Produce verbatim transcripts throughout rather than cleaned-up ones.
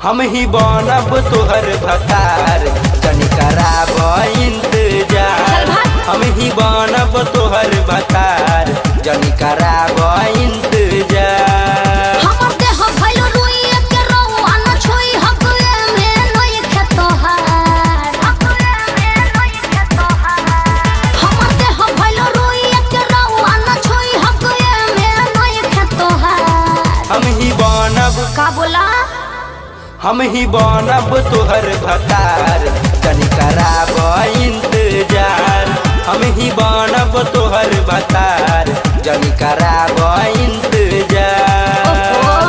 हम ही बनब तोहर भतार जनी कराब इंतजार। हम ही बनब तोहर भतार जनी कराब इंतजार। हमर देह भइल रुइए के रहुआ न छोई हकुए में नई खेतोहार हकुए में नई खेतोहार। हमर देह भइल रुइए के रहुआ न छोई हकुए में नई खेतोहार। हम ही बनब का बोला हम ही बनब तोहर भतार जनी कराब इंतजार। हम ही बनब तोहर भतार जनी कराब इंतजार।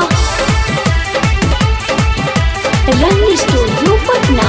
रंग स्टूडियो पटना।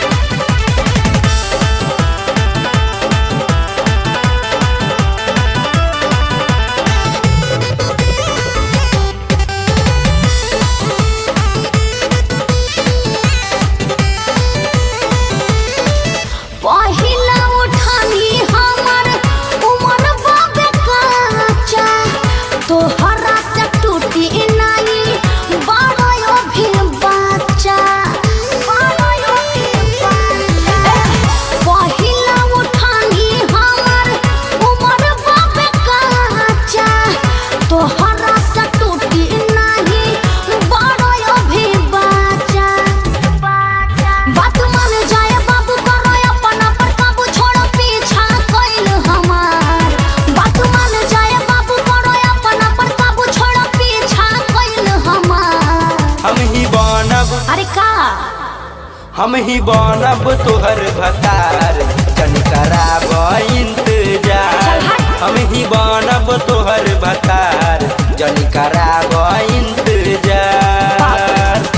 पहिला उठानी हमर उमर बाबे काचा तोहरा से टूटी नाई बड़ो भी बच्चा बड़ो भी बच्चा। पहिला उठानी हमर उमर बाबे काचा तोहरा से टूटी नाई बड़ो भी बच्चा। बात मान जाए बाबू करो अपना पर काबू छोड़ो पीछा कइल हमार। बात मान जाए बाबू करो अपना पर काबू छोड़ो पीछा कइल हमार। हम ही बनब अरे का हम ही बनब तोहर भतार जनी कराब इंतजार। हम ही बनब तोहर भतार जनी कराब इंतजार।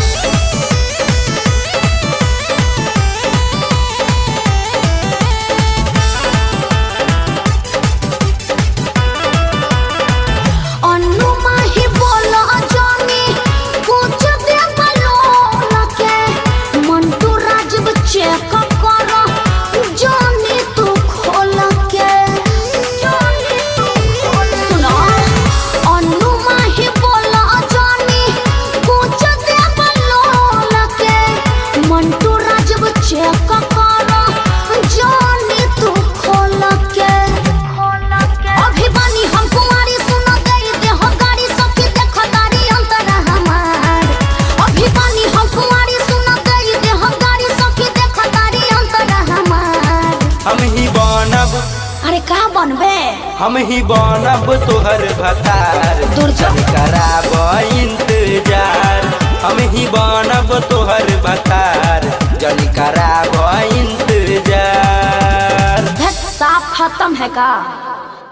अन्नू माही बोला जानी कुछ दे बलो लके मंटू राजब चेक करो जानी तू खोल के जानी तू खोल। सुनो अन्नू माही बोला जानी कुछ दे बलो लके मंटू राजब चेक करो जानी तू खोल के खोल के। अभी बानी हम कुंवारी सुनो गई दे हो गाड़ी सखी देखो गाड़ी अंतर हमार। अभी बानी हम कुंवारी सुनो गई दे हो गाड़ी सखी देखो गाड़ी अंतर हमार। हम ही बनब अरे का बनबे हम ही बनब तोहर भतार दूर जा। जनी कराब इंतजार। हम ही बनब तोहर भतार जनी कराब इंतजार। धत साफ खत्म है का।